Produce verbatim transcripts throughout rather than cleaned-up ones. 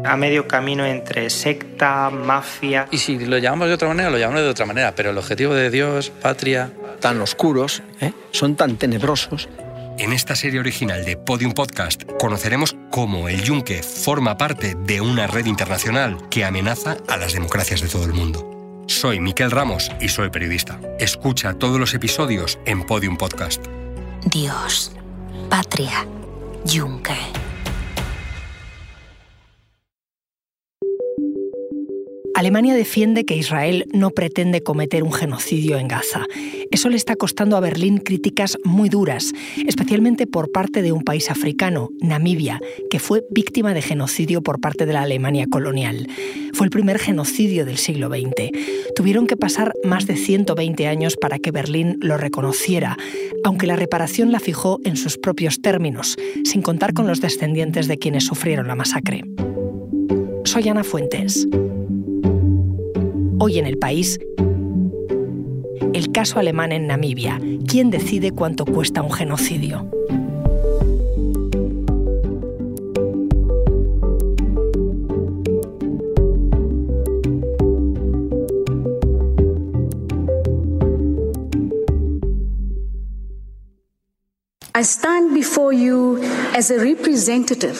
a medio camino entre secta, mafia. Y si lo llamamos de otra manera, lo llamamos de otra manera, pero el objetivo de Dios, patria... Tan oscuros, ¿eh? Son tan tenebrosos. En esta serie original de Podium Podcast conoceremos cómo el Yunque forma parte de una red internacional que amenaza a las democracias de todo el mundo. Soy Miquel Ramos y soy periodista. Escucha todos los episodios en Podium Podcast. Dios, patria, Yunque. Alemania defiende que Israel no pretende cometer un genocidio en Gaza. Eso le está costando a Berlín críticas muy duras, especialmente por parte de un país africano, Namibia, que fue víctima de genocidio por parte de la Alemania colonial. Fue el primer genocidio del siglo veinte. Tuvieron que pasar más de ciento veinte años para que Berlín lo reconociera, aunque la reparación la fijó en sus propios términos, sin contar con los descendientes de quienes sufrieron la masacre. Soy Ana Fuentes. Hoy en El País, el caso alemán en Namibia. ¿Quién decide cuánto cuesta un genocidio? I stand before you as a representative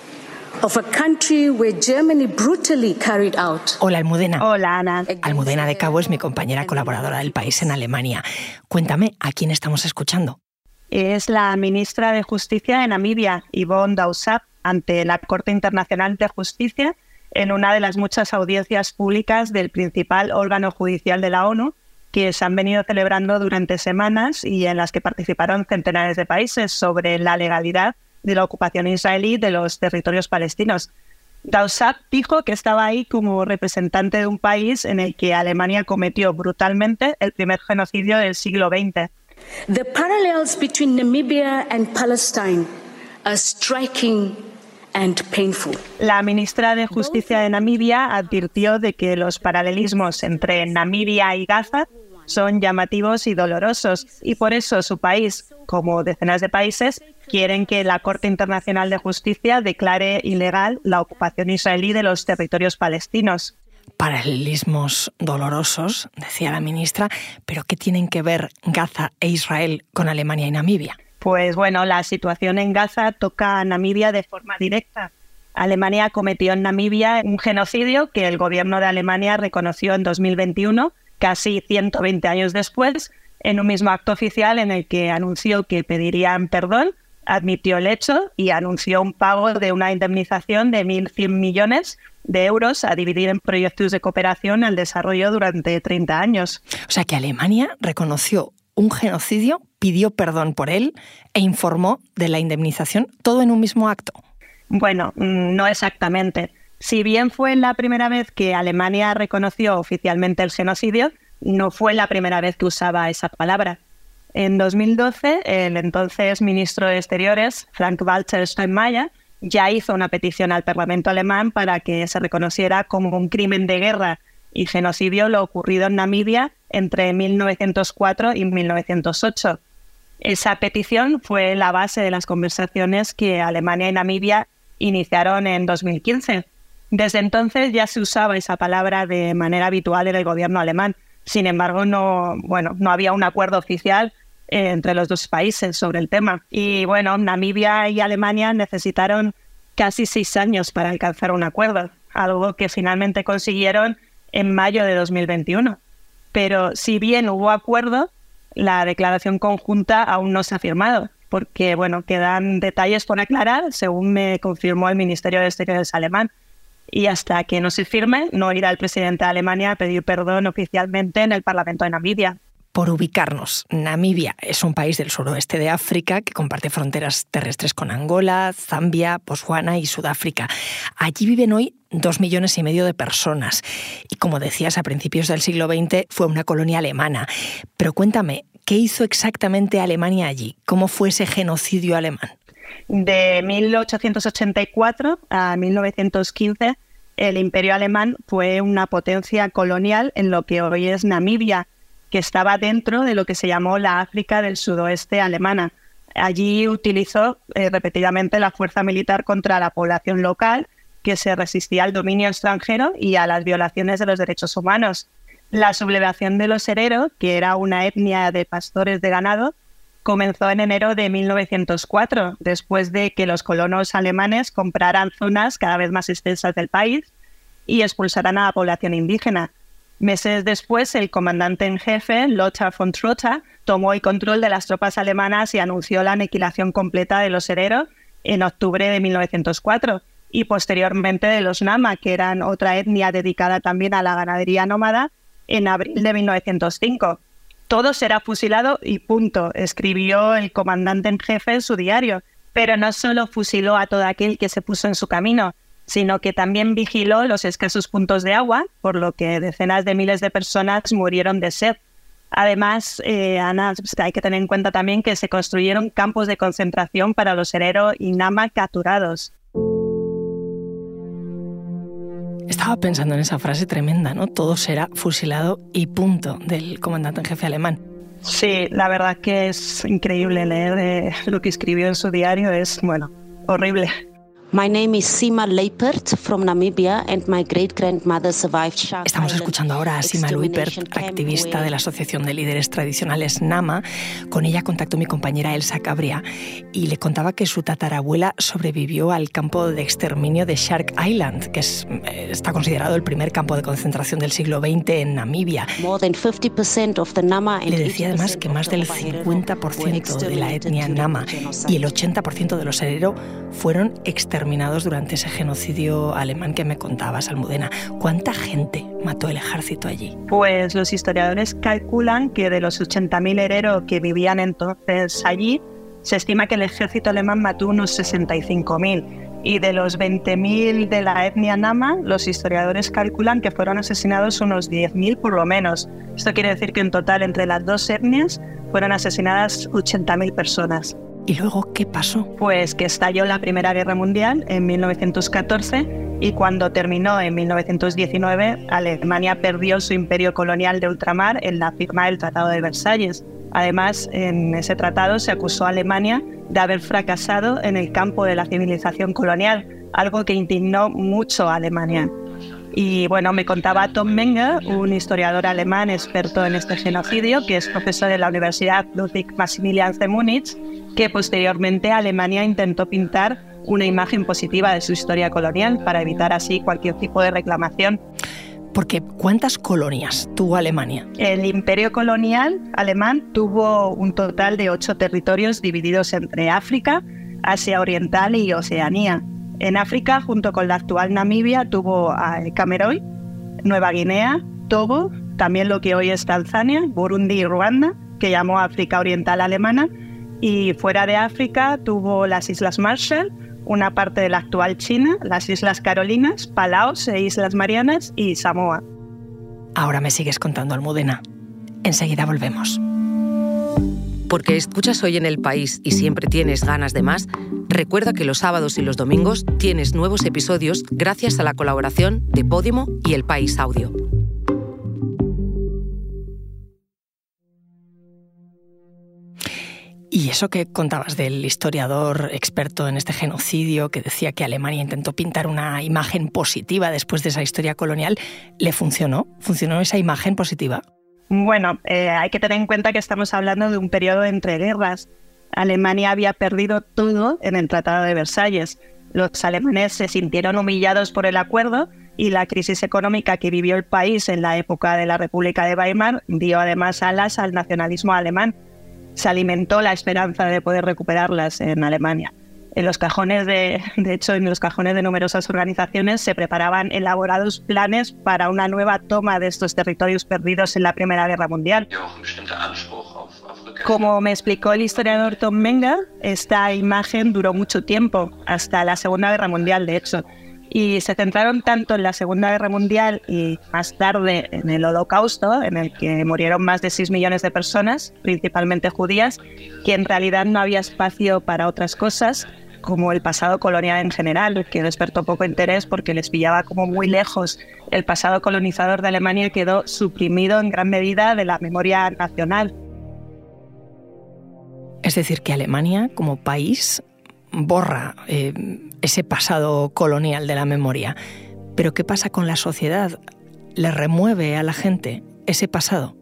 of a country where Germany brutally carried out. Hola, Almudena. Hola, Ana. Almudena de Cabo es mi compañera colaboradora del País en Alemania. Cuéntame, ¿a quién estamos escuchando? Es la ministra de Justicia de Namibia, Yvonne Dausab, ante la Corte Internacional de Justicia en una de las muchas audiencias públicas del principal órgano judicial de la ONU que se han venido celebrando durante semanas y en las que participaron centenares de países sobre la legalidad de la ocupación israelí de los territorios palestinos. Dausab dijo que estaba ahí como representante de un país en el que Alemania cometió brutalmente el primer genocidio del siglo veinte. The parallels between Namibia and Palestine are striking and painful. La ministra de Justicia de Namibia advirtió de que los paralelismos entre Namibia y Gaza son llamativos y dolorosos, y por eso su país, como decenas de países, quieren que la Corte Internacional de Justicia declare ilegal la ocupación israelí de los territorios palestinos. Paralelismos dolorosos, decía la ministra, pero ¿qué tienen que ver Gaza e Israel con Alemania y Namibia? Pues bueno, la situación en Gaza toca a Namibia de forma directa. Alemania cometió en Namibia un genocidio que el gobierno de Alemania reconoció en dos mil veintiuno, casi ciento veinte años después, en un mismo acto oficial en el que anunció que pedirían perdón, admitió el hecho y anunció un pago de una indemnización de mil cien millones de euros a dividir en proyectos de cooperación al desarrollo durante treinta años. O sea que Alemania reconoció un genocidio, pidió perdón por él e informó de la indemnización, todo en un mismo acto. Bueno, no exactamente. Si bien fue la primera vez que Alemania reconoció oficialmente el genocidio, no fue la primera vez que usaba esa palabra. En dos mil doce, el entonces ministro de Exteriores, Frank-Walter Steinmeier, ya hizo una petición al Parlamento alemán para que se reconociera como un crimen de guerra y genocidio lo ocurrido en Namibia entre mil novecientos cuatro y mil novecientos ocho. Esa petición fue la base de las conversaciones que Alemania y Namibia iniciaron en dos mil quince. Desde entonces ya se usaba esa palabra de manera habitual en el gobierno alemán. Sin embargo, no, bueno, no había un acuerdo oficial eh, entre los dos países sobre el tema. Y bueno, Namibia y Alemania necesitaron casi seis años para alcanzar un acuerdo, algo que finalmente consiguieron en mayo de dos mil veintiuno. Pero si bien hubo acuerdo, la declaración conjunta aún no se ha firmado, porque bueno, quedan detalles por aclarar, según me confirmó el Ministerio de Exteriores alemán. Y hasta que no se firme, no irá el presidente de Alemania a pedir perdón oficialmente en el Parlamento de Namibia. Por ubicarnos, Namibia es un país del suroeste de África que comparte fronteras terrestres con Angola, Zambia, Botswana y Sudáfrica. Allí viven hoy dos millones y medio de personas. Y como decías, a principios del siglo veinte fue una colonia alemana. Pero cuéntame, ¿qué hizo exactamente Alemania allí? ¿Cómo fue ese genocidio alemán? De mil ochocientos ochenta y cuatro a mil novecientos quince, el Imperio Alemán fue una potencia colonial en lo que hoy es Namibia, que estaba dentro de lo que se llamó la África del sudoeste alemana. Allí utilizó eh, repetidamente la fuerza militar contra la población local que se resistía al dominio extranjero y a las violaciones de los derechos humanos. La sublevación de los Herero, que era una etnia de pastores de ganado, comenzó en enero de mil novecientos cuatro, después de que los colonos alemanes compraran zonas cada vez más extensas del país y expulsaran a la población indígena. Meses después, el comandante en jefe, Lothar von Trotha, tomó el control de las tropas alemanas y anunció la aniquilación completa de los Herero en octubre de mil novecientos cuatro y posteriormente de los Nama, que eran otra etnia dedicada también a la ganadería nómada, en abril de mil novecientos cinco. Todo será fusilado y punto, escribió el comandante en jefe en su diario. Pero no solo fusiló a todo aquel que se puso en su camino, sino que también vigiló los escasos puntos de agua, por lo que decenas de miles de personas murieron de sed. Además, eh, Ana, hay que tener en cuenta también que se construyeron campos de concentración para los Herero y Nama capturados. Estaba pensando en esa frase tremenda, ¿no? Todo será fusilado y punto, del comandante en jefe alemán. Sí, la verdad que es increíble leer eh, lo que escribió en su diario, es, bueno, horrible. My name is Sima Leipert from Namibia and my great-grandmother survived Shark Estamos escuchando ahora a Sima Leipert, activista de la Asociación de Líderes Tradicionales Nama. Con ella contactó mi compañera Elsa Cabria y le contaba que su tatarabuela sobrevivió al campo de exterminio de Shark Island, que es, está considerado el primer campo de concentración del siglo veinte en Namibia. Le decía además que más del cincuenta por ciento de la etnia Nama y el ochenta por ciento de los Herero fueron exterminados terminados durante ese genocidio alemán que me contabas, Almudena. ¿Cuánta gente mató el ejército allí? Pues los historiadores calculan que de los ochenta mil Herero que vivían entonces allí, se estima que el ejército alemán mató unos sesenta y cinco mil. Y de los veinte mil de la etnia Nama, los historiadores calculan que fueron asesinados unos diez mil por lo menos. Esto quiere decir que en total entre las dos etnias fueron asesinadas ochenta mil personas. ¿Y luego qué pasó? Pues que estalló la Primera Guerra Mundial en mil novecientos catorce y cuando terminó en mil novecientos diecinueve, Alemania perdió su imperio colonial de ultramar en la firma del Tratado de Versalles. Además, en ese tratado se acusó a Alemania de haber fracasado en el campo de la civilización colonial, algo que indignó mucho a Alemania. Y bueno, me contaba Tom Menger, un historiador alemán experto en este genocidio, que es profesor de la Universidad Ludwig Maximilians de Múnich, que posteriormente Alemania intentó pintar una imagen positiva de su historia colonial para evitar así cualquier tipo de reclamación. Porque ¿cuántas colonias tuvo Alemania? El imperio colonial alemán tuvo un total de ocho territorios divididos entre África, Asia Oriental y Oceanía. En África, junto con la actual Namibia, tuvo a Camerún, Nueva Guinea, Togo, también lo que hoy es Tanzania, Burundi y Ruanda, que llamó África Oriental Alemana. Y fuera de África tuvo las Islas Marshall, una parte de la actual China, las Islas Carolinas, Palaos e Islas Marianas y Samoa. Ahora me sigues contando, Almudena. Enseguida volvemos. Porque escuchas Hoy en el País y siempre tienes ganas de más, recuerda que los sábados y los domingos tienes nuevos episodios gracias a la colaboración de Podimo y El País Audio. Y eso que contabas del historiador experto en este genocidio que decía que Alemania intentó pintar una imagen positiva después de esa historia colonial, ¿le funcionó? ¿Funcionó esa imagen positiva? Bueno, eh, hay que tener en cuenta que estamos hablando de un periodo entre guerras. Alemania había perdido todo en el Tratado de Versalles. Los alemanes se sintieron humillados por el acuerdo y la crisis económica que vivió el país en la época de la República de Weimar dio además alas al nacionalismo alemán. Se alimentó la esperanza de poder recuperarlas en Alemania. En los cajones de, de hecho, en los cajones de numerosas organizaciones se preparaban elaborados planes para una nueva toma de estos territorios perdidos en la Primera Guerra Mundial. Como me explicó el historiador Tom Menger, esta imagen duró mucho tiempo, hasta la Segunda Guerra Mundial, de hecho, y se centraron tanto en la Segunda Guerra Mundial y más tarde en el Holocausto, en el que murieron más de seis millones de personas, principalmente judías, que en realidad no había espacio para otras cosas, como el pasado colonial en general, que despertó poco interés porque les pillaba como muy lejos. El pasado colonizador de Alemania quedó suprimido en gran medida de la memoria nacional. Es decir, que Alemania, como país, borra eh, ese pasado colonial de la memoria. Pero ¿qué pasa con la sociedad? ¿Le remueve a la gente ese pasado?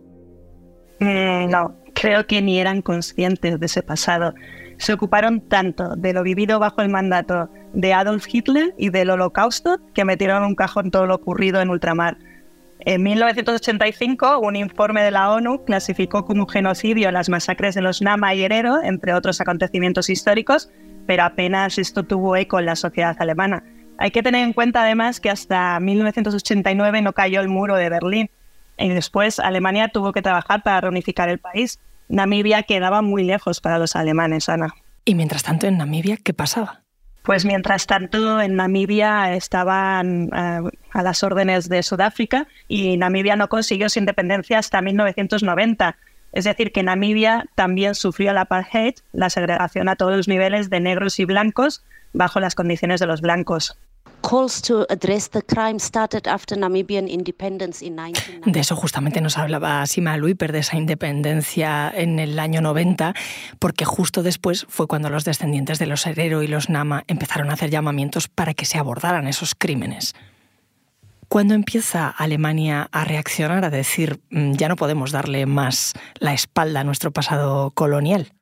Mm, no, creo que ni eran conscientes de ese pasado. Se ocuparon tanto de lo vivido bajo el mandato de Adolf Hitler y del Holocausto que metieron en un cajón todo lo ocurrido en ultramar. En mil novecientos ochenta y cinco, un informe de la ONU clasificó como genocidio las masacres de los Nama y Herero, entre otros acontecimientos históricos, pero apenas esto tuvo eco en la sociedad alemana. Hay que tener en cuenta además que hasta mil novecientos ochenta y nueve no cayó el muro de Berlín y después Alemania tuvo que trabajar para reunificar el país. Namibia quedaba muy lejos para los alemanes, Ana. Y mientras tanto, en Namibia, ¿qué pasaba? Pues mientras tanto, en Namibia estaban uh, a las órdenes de Sudáfrica y Namibia no consiguió su independencia hasta mil novecientos noventa. Es decir, que Namibia también sufrió el apartheid, la segregación a todos los niveles de negros y blancos bajo las condiciones de los blancos. Calls to address the crime started after Namibian independence in nineteen ninety. De eso justamente nos hablaba Sima Luiper, de esa independencia en el año noventa, porque justo después fue cuando los descendientes de los Herero y los Nama empezaron a hacer llamamientos para que se abordaran esos crímenes. ¿Cuándo empieza Alemania a reaccionar, a decir, ya no podemos darle más la espalda a nuestro pasado colonial?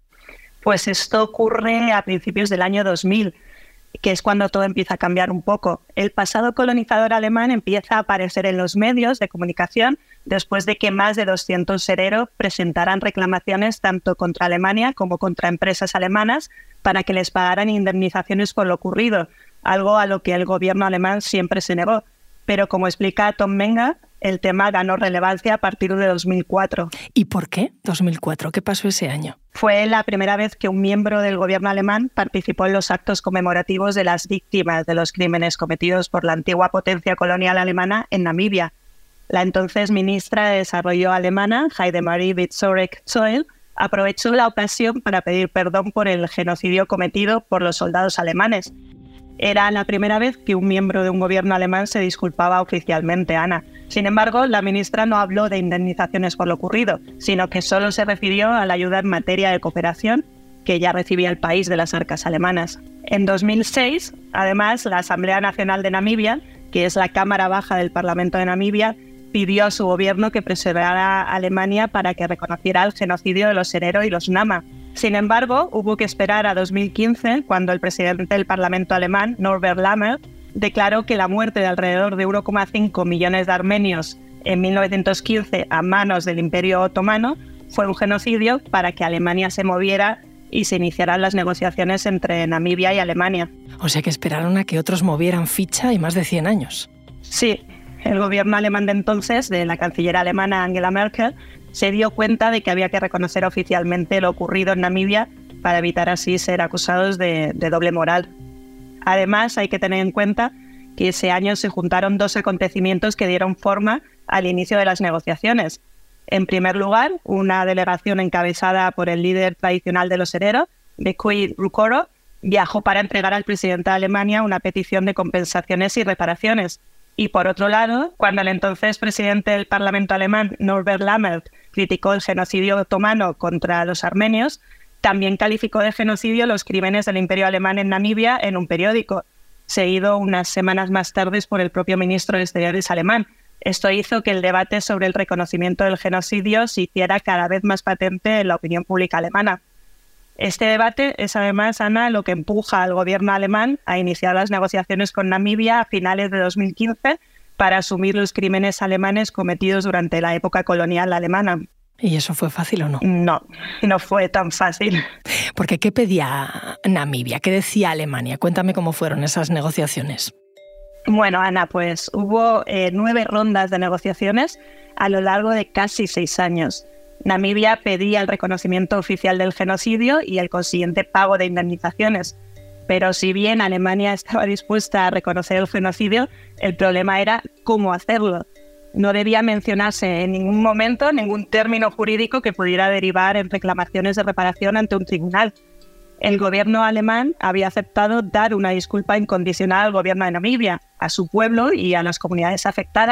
Pues esto ocurre a principios del año dos mil, que es cuando todo empieza a cambiar un poco. El pasado colonizador alemán empieza a aparecer en los medios de comunicación después de que más de doscientos hereros presentaran reclamaciones tanto contra Alemania como contra empresas alemanas para que les pagaran indemnizaciones por lo ocurrido, algo a lo que el gobierno alemán siempre se negó. Pero como explica Tom Menga, el tema ganó relevancia a partir de dos mil cuatro. ¿Y por qué dos mil cuatro? ¿Qué pasó ese año? Fue la primera vez que un miembro del gobierno alemán participó en los actos conmemorativos de las víctimas de los crímenes cometidos por la antigua potencia colonial alemana en Namibia. La entonces ministra de Desarrollo alemana, Heidemarie Wieczorek-Zoll, aprovechó la ocasión para pedir perdón por el genocidio cometido por los soldados alemanes. Era la primera vez que un miembro de un gobierno alemán se disculpaba oficialmente, Ana. Sin embargo, la ministra no habló de indemnizaciones por lo ocurrido, sino que solo se refirió a la ayuda en materia de cooperación que ya recibía el país de las arcas alemanas. En dos mil seis, además, la Asamblea Nacional de Namibia, que es la Cámara Baja del Parlamento de Namibia, pidió a su gobierno que presionara a Alemania para que reconociera el genocidio de los Herero y los Nama. Sin embargo, hubo que esperar a dos mil quince, cuando el presidente del Parlamento alemán, Norbert Lammert, declaró que la muerte de alrededor de uno coma cinco millones de armenios en mil novecientos quince a manos del Imperio Otomano fue un genocidio para que Alemania se moviera y se iniciaran las negociaciones entre Namibia y Alemania. O sea que esperaron a que otros movieran ficha y más de cien años. Sí, el gobierno alemán de entonces, de la canciller alemana Angela Merkel, se dio cuenta de que había que reconocer oficialmente lo ocurrido en Namibia para evitar así ser acusados de, de doble moral. Además, hay que tener en cuenta que ese año se juntaron dos acontecimientos que dieron forma al inicio de las negociaciones. En primer lugar, una delegación encabezada por el líder tradicional de los Herero, Bekui Rukoro, viajó para entregar al presidente de Alemania una petición de compensaciones y reparaciones. Y por otro lado, cuando el entonces presidente del Parlamento alemán, Norbert Lammert, criticó el genocidio otomano contra los armenios, también calificó de genocidio los crímenes del Imperio alemán en Namibia en un periódico, seguido unas semanas más tarde por el propio ministro de Exteriores alemán. Esto hizo que el debate sobre el reconocimiento del genocidio se hiciera cada vez más patente en la opinión pública alemana. Este debate es además, Ana, lo que empuja al gobierno alemán a iniciar las negociaciones con Namibia a finales de dos mil quince para asumir los crímenes alemanes cometidos durante la época colonial alemana. ¿Y eso fue fácil o no? No, no fue tan fácil. Porque ¿qué pedía Namibia? ¿Qué decía Alemania? Cuéntame cómo fueron esas negociaciones. Bueno, Ana, pues hubo eh, nueve rondas de negociaciones a lo largo de casi seis años. Namibia pedía el reconocimiento oficial del genocidio y el consiguiente pago de indemnizaciones. Pero si bien Alemania estaba dispuesta a reconocer el genocidio, el problema era cómo hacerlo. No debía mencionarse en ningún momento ningún término jurídico que pudiera derivar en reclamaciones de reparación ante un tribunal. El gobierno alemán había aceptado dar una disculpa incondicional al gobierno de Namibia, a su pueblo y a las comunidades afectadas,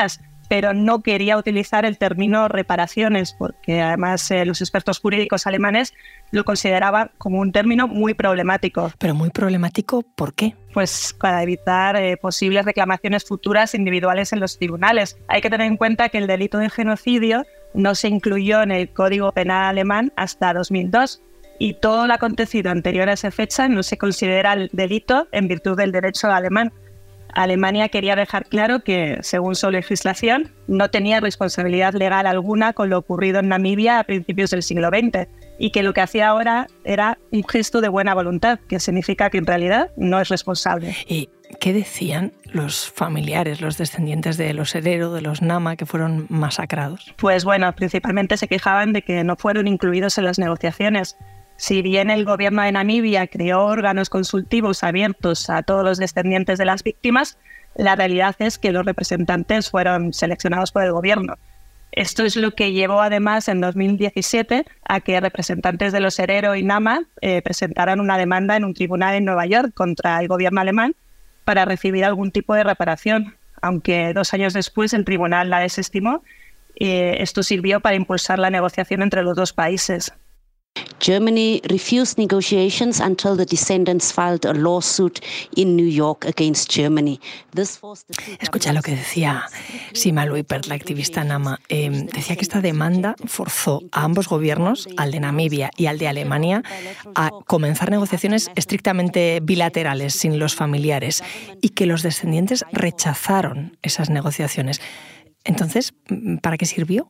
pero no quería utilizar el término reparaciones, porque además eh, los expertos jurídicos alemanes lo consideraban como un término muy problemático. ¿Pero muy problemático por qué? Pues para evitar eh, posibles reclamaciones futuras individuales en los tribunales. Hay que tener en cuenta que el delito de genocidio no se incluyó en el Código Penal alemán hasta dos mil dos y todo lo acontecido anterior a esa fecha no se considera delito en virtud del derecho alemán. Alemania quería dejar claro que, según su legislación, no tenía responsabilidad legal alguna con lo ocurrido en Namibia a principios del siglo veinte y que lo que hacía ahora era un gesto de buena voluntad, que significa que en realidad no es responsable. ¿Y qué decían los familiares, los descendientes de los Herero, de los Nama, que fueron masacrados? Pues bueno, principalmente se quejaban de que no fueron incluidos en las negociaciones. Si bien el gobierno de Namibia creó órganos consultivos abiertos a todos los descendientes de las víctimas, la realidad es que los representantes fueron seleccionados por el gobierno. Esto es lo que llevó además en dos mil diecisiete a que representantes de los Herero y Nama eh, presentaran una demanda en un tribunal en Nueva York contra el gobierno alemán para recibir algún tipo de reparación, aunque dos años después el tribunal la desestimó. Eh, esto sirvió para impulsar la negociación entre los dos países. Germany refused negotiations until the descendants filed a lawsuit in New York against Germany. This forced the Escucha lo que decía Sima Luipert, la activista Nama. Eh, decía que esta demanda forzó a ambos gobiernos, al de Namibia y al de Alemania, a comenzar negociaciones estrictamente bilaterales, sin los familiares, y que los descendientes rechazaron esas negociaciones. Entonces, ¿para qué sirvió?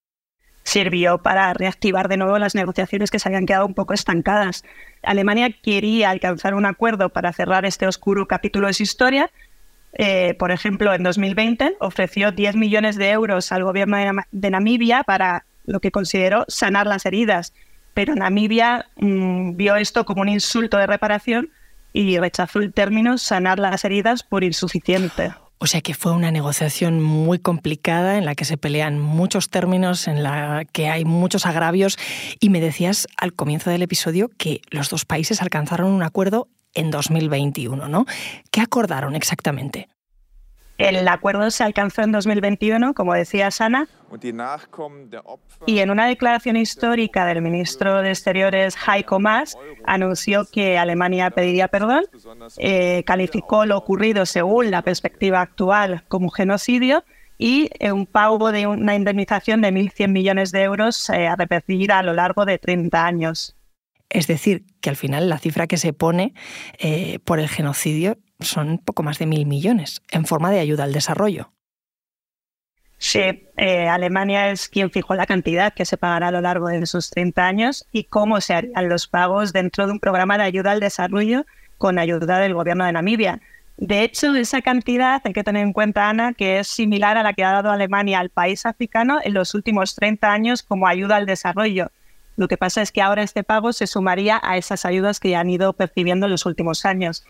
Sirvió para reactivar de nuevo las negociaciones que se habían quedado un poco estancadas. Alemania quería alcanzar un acuerdo para cerrar este oscuro capítulo de su historia. Eh, por ejemplo, en dos mil veinte ofreció diez millones de euros al gobierno de, Nam- de Namibia para lo que consideró sanar las heridas. Pero Namibia mmm, vio esto como un insulto de reparación y rechazó el término sanar las heridas por insuficiente. O sea que fue una negociación muy complicada en la que se pelean muchos términos, en la que hay muchos agravios. Y me decías al comienzo del episodio que los dos países alcanzaron un acuerdo en dos mil veintiuno, ¿no? ¿Qué acordaron exactamente? El acuerdo se alcanzó en dos mil veintiuno, como decía Sana, y en una declaración histórica del ministro de Exteriores Heiko Maas anunció que Alemania pediría perdón, eh, calificó lo ocurrido según la perspectiva actual como genocidio y eh, un pago de una indemnización de mil cien millones de euros eh, a repetir a lo largo de treinta años. Es decir, que al final la cifra que se pone eh, por el genocidio son poco más de mil millones en forma de ayuda al desarrollo. Sí, eh, Alemania es quien fijó la cantidad que se pagará a lo largo de esos treinta años y cómo se harían los pagos dentro de un programa de ayuda al desarrollo con ayuda del gobierno de Namibia. De hecho, esa cantidad, hay que tener en cuenta, Ana, que es similar a la que ha dado Alemania al país africano en los últimos treinta años como ayuda al desarrollo. Lo que pasa es que ahora este pago se sumaría a esas ayudas que ya han ido percibiendo en los últimos años.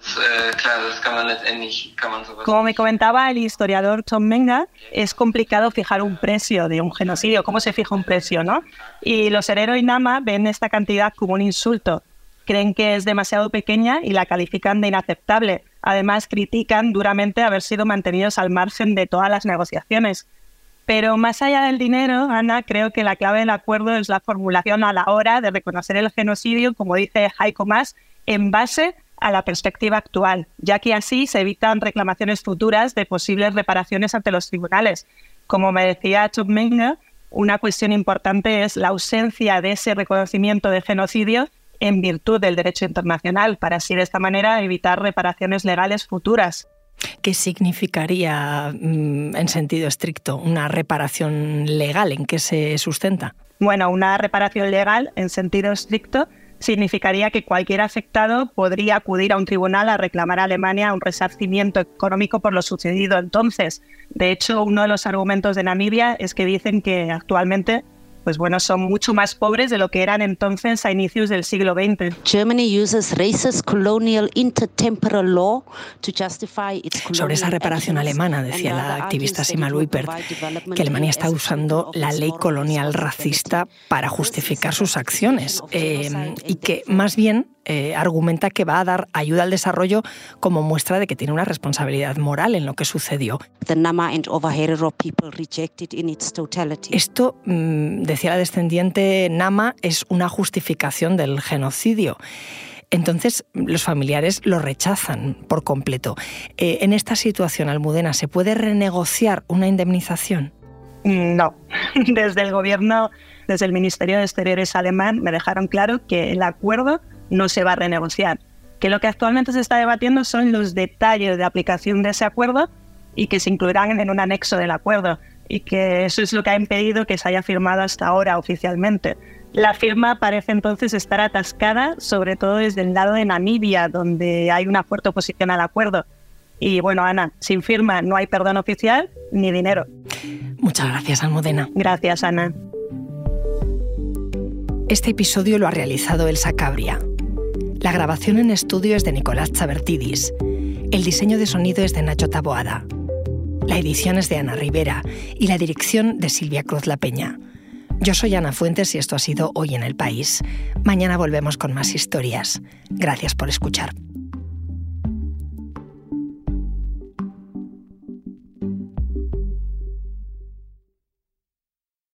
Como me comentaba el historiador Tom Menga, es complicado fijar un precio de un genocidio. ¿Cómo se fija un precio, no? Y los Herero y Nama ven esta cantidad como un insulto. Creen que es demasiado pequeña y la califican de inaceptable. Además, critican duramente haber sido mantenidos al margen de todas las negociaciones. Pero más allá del dinero, Ana, creo que la clave del acuerdo es la formulación a la hora de reconocer el genocidio, como dice Heiko Maas, en base a la perspectiva actual, ya que así se evitan reclamaciones futuras de posibles reparaciones ante los tribunales. Como me decía Tom Menga, una cuestión importante es la ausencia de ese reconocimiento de genocidio en virtud del derecho internacional, para así de esta manera evitar reparaciones legales futuras. ¿Qué significaría, en sentido estricto, una reparación legal? ¿En qué se sustenta? Bueno, una reparación legal, en sentido estricto, significaría que cualquier afectado podría acudir a un tribunal a reclamar a Alemania un resarcimiento económico por lo sucedido entonces. De hecho, uno de los argumentos de Namibia es que dicen que actualmente pues bueno, son mucho más pobres de lo que eran entonces a inicios del siglo veinte. Germany uses racist colonial intertemporal law to justify its colonial Sobre esa reparación alemana, decía la activista Sima Luipert, que Alemania está usando la ley colonial racista para justificar sus acciones eh, y que más bien eh, argumenta que va a dar ayuda al desarrollo como muestra de que tiene una responsabilidad moral en lo que sucedió. Esto, mmm, decía la descendiente Nama, es una justificación del genocidio. Entonces, los familiares lo rechazan por completo. Eh, en esta situación, Almudena, ¿se puede renegociar una indemnización? No. Desde el gobierno, desde el Ministerio de Exteriores alemán, me dejaron claro que el acuerdo no se va a renegociar. Que lo que actualmente se está debatiendo son los detalles de aplicación de ese acuerdo y que se incluirán en un anexo del acuerdo. Y que eso es lo que ha impedido que se haya firmado hasta ahora oficialmente. La firma parece entonces estar atascada, sobre todo desde el lado de Namibia, donde hay una fuerte oposición al acuerdo. Y bueno, Ana, sin firma no hay perdón oficial ni dinero. Muchas gracias, Almudena. Gracias, Ana. Este episodio lo ha realizado Elsa Cabria. La grabación en estudio es de Nicolás Chabertidis. El diseño de sonido es de Nacho Taboada. La edición es de Ana Rivera y la dirección de Silvia Cruz La Peña. Yo soy Ana Fuentes y esto ha sido Hoy en el País. Mañana volvemos con más historias. Gracias por escuchar.